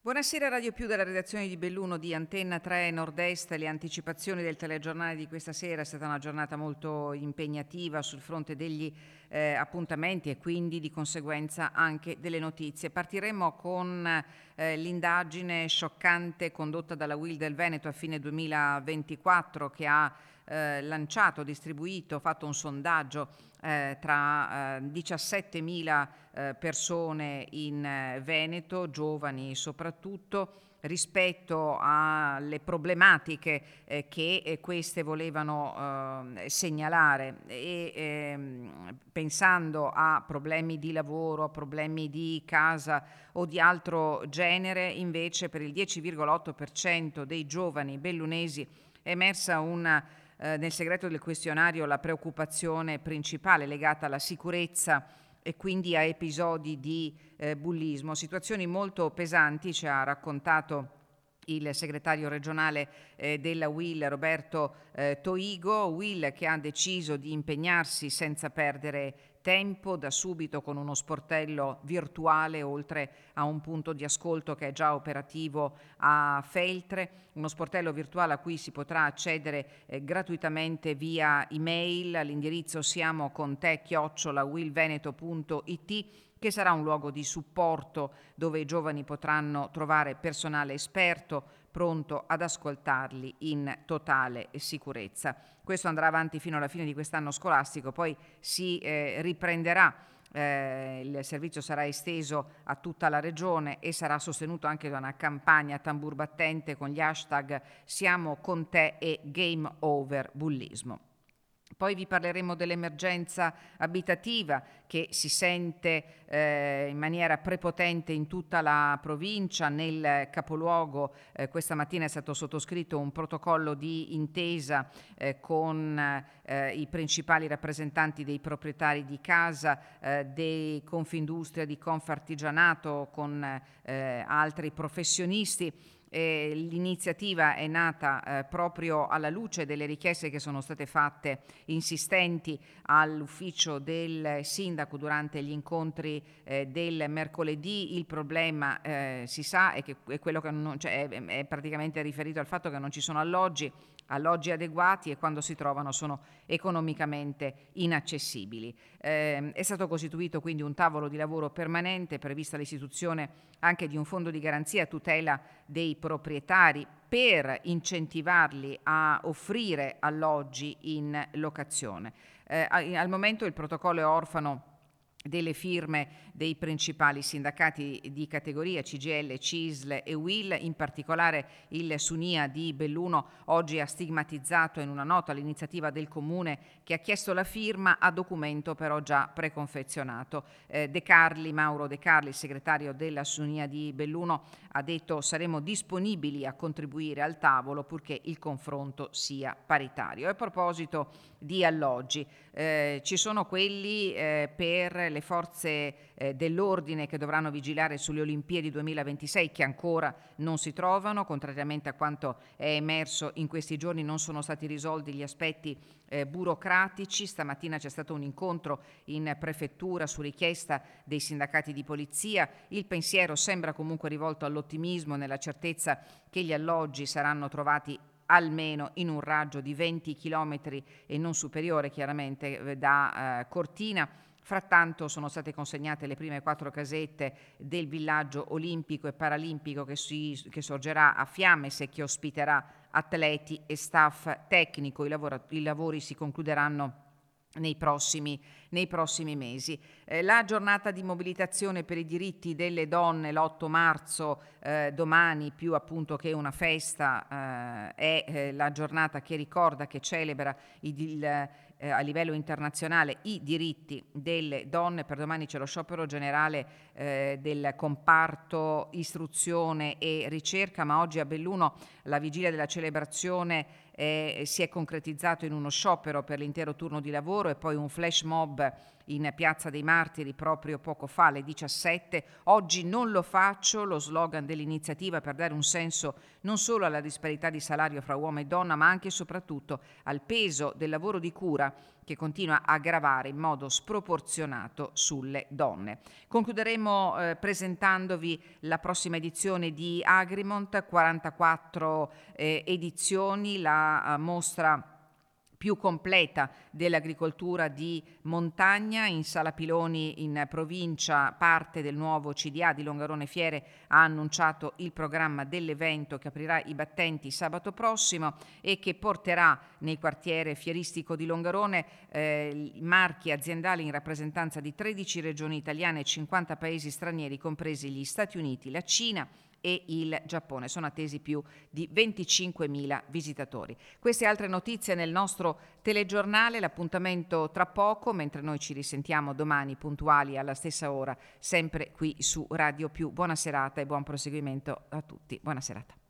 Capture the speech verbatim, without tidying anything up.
Buonasera Radio Più dalla redazione di Belluno di Antenna tre Nord-Est. Le anticipazioni del telegiornale di questa sera: è stata una giornata molto impegnativa sul fronte degli eh, appuntamenti e quindi di conseguenza anche delle notizie. Partiremo con eh, l'indagine scioccante condotta dalla U I L del Veneto a fine duemilaventiquattro, che ha eh, lanciato, distribuito, fatto un sondaggio eh, tra eh, diciassettemila eh, persone in eh, Veneto, giovani soprattutto, rispetto alle problematiche eh, che eh, queste volevano eh, segnalare e ehm, pensando a problemi di lavoro, a problemi di casa o di altro genere. Invece per il dieci virgola otto per cento dei giovani bellunesi è emersa una eh, nel segreto del questionario la preoccupazione principale legata alla sicurezza e quindi a episodi di eh, bullismo, situazioni molto pesanti. Ci ha raccontato il segretario regionale eh, della U I L Roberto eh, Toigo, U I L che ha deciso di impegnarsi senza perdere tempo da subito con uno sportello virtuale, oltre a un punto di ascolto che è già operativo a Feltre, uno sportello virtuale a cui si potrà accedere eh, gratuitamente via email all'indirizzo siamo con te chiocciola uilveneto punto it, che sarà un luogo di supporto dove i giovani potranno trovare personale esperto pronto ad ascoltarli in totale sicurezza. Questo andrà avanti fino alla fine di quest'anno scolastico, poi si eh, riprenderà. Eh, il servizio sarà esteso a tutta la regione e sarà sostenuto anche da una campagna tambur battente con gli hashtag Siamo con te e Game Over Bullismo. Poi vi parleremo dell'emergenza abitativa che si sente eh, in maniera prepotente in tutta la provincia. Nel capoluogo eh, questa mattina è stato sottoscritto un protocollo di intesa eh, con eh, i principali rappresentanti dei proprietari di casa, eh, dei Confindustria, di Confartigianato, con eh, altri professionisti. Eh, l'iniziativa è nata eh, proprio alla luce delle richieste che sono state fatte insistenti all'ufficio del sindaco durante gli incontri eh, del mercoledì. Il problema eh, si sa è che è quello che non, cioè, è, è praticamente riferito al fatto che non ci sono alloggi alloggi adeguati e quando si trovano sono economicamente inaccessibili. Eh, è stato costituito quindi un tavolo di lavoro permanente, prevista l'istituzione anche di un fondo di garanzia a tutela dei proprietari per incentivarli a offrire alloggi in locazione. Eh, al momento il protocollo è orfano delle firme dei principali sindacati di categoria C G I L, C I S L e U I L. In particolare il Sunia di Belluno oggi ha stigmatizzato in una nota l'iniziativa del comune che ha chiesto la firma a documento però già preconfezionato. Eh, De Carli, Mauro De Carli, il segretario della Sunia di Belluno, ha detto saremo disponibili a contribuire al tavolo purché il confronto sia paritario. A proposito di alloggi, eh, ci sono quelli eh, per le forze eh, dell'ordine che dovranno vigilare sulle Olimpiadi duemilaventisei, che ancora non si trovano. Contrariamente a quanto è emerso in questi giorni, non sono stati risolti gli aspetti eh, burocratici. Stamattina c'è stato un incontro in prefettura su richiesta dei sindacati di polizia. Il pensiero sembra comunque rivolto all'ottimismo, nella certezza che gli alloggi saranno trovati almeno in un raggio di venti chilometri e non superiore chiaramente da eh, Cortina. Frattanto sono state consegnate le prime quattro casette del villaggio olimpico e paralimpico che, si, che sorgerà a Fiammes e che ospiterà atleti e staff tecnico. I, lavora, i lavori si concluderanno nei prossimi, nei prossimi mesi. Eh, la giornata di mobilitazione per i diritti delle donne, l'otto marzo, eh, domani più appunto che una festa, eh, è eh, la giornata che ricorda, che celebra il, il, eh, a livello internazionale i diritti delle donne. Per domani c'è lo sciopero generale eh, del comparto istruzione e ricerca, ma oggi a Belluno, la vigilia della celebrazione, Eh, si è concretizzato in uno sciopero per l'intero turno di lavoro e poi un flash mob in Piazza dei Martiri proprio poco fa alle diciassette. Oggi non lo faccio, lo slogan dell'iniziativa per dare un senso non solo alla disparità di salario fra uomo e donna, ma anche e soprattutto al peso del lavoro di cura che continua a gravare in modo sproporzionato sulle donne. Concluderemo eh, presentandovi la prossima edizione di Agrimont, quarantaquattro eh, edizioni, la eh, mostra più completa dell'agricoltura di montagna. In Sala Piloni in provincia parte del nuovo C D A di Longarone Fiere ha annunciato il programma dell'evento che aprirà i battenti sabato prossimo e che porterà nel quartiere fieristico di Longarone eh, marchi aziendali in rappresentanza di tredici regioni italiane e cinquanta paesi stranieri, compresi gli Stati Uniti, la Cina e il Giappone. Sono attesi più di venticinquemila visitatori. Queste e altre notizie nel nostro telegiornale, l'appuntamento tra poco, mentre noi ci risentiamo domani puntuali alla stessa ora, sempre qui su Radio Più. Buona serata e buon proseguimento a tutti. Buona serata.